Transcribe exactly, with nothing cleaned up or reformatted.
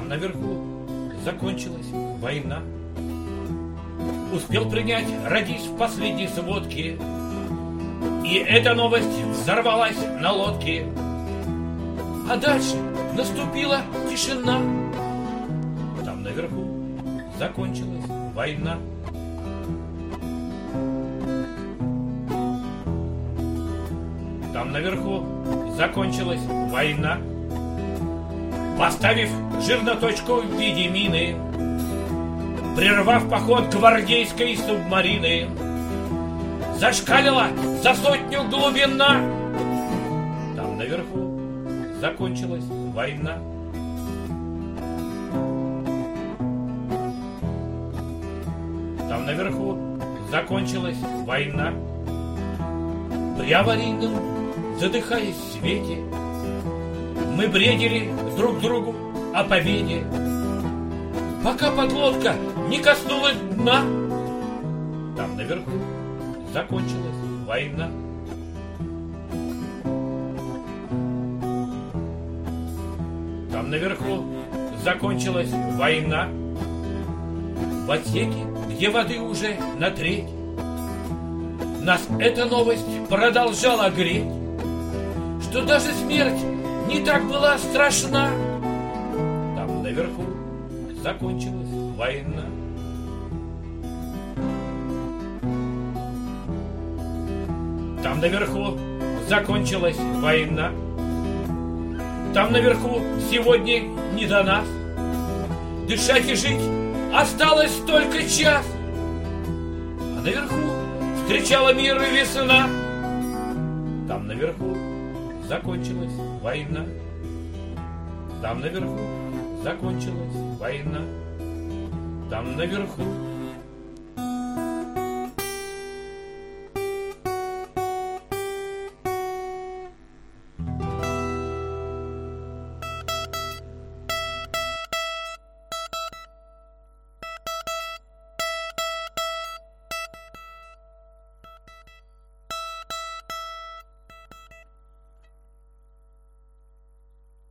Там наверху закончилась война. Успел принять радист в последней сводке, и эта новость взорвалась на лодке. А дальше наступила тишина. Там наверху закончилась война. Там наверху закончилась война. Поставив жирно точку в виде мины, прервав поход гвардейской субмарины, зашкалила за сотню глубина. Там наверху закончилась война. Там наверху закончилась война. При аварийном, задыхаясь в свете, мы бредили друг другу о победе, пока подлодка не коснулась дна. Там наверху закончилась война. Там наверху закончилась война. В отсеке, где воды уже на треть, нас эта новость продолжала греть, что даже смерть не так была страшна. Там наверху закончилась война. Там наверху закончилась война. Там наверху сегодня не до нас. Дышать и жить осталось только час. А наверху встречала мир и весна. Там наверху закончилась война. Там наверху закончилась война. Там наверху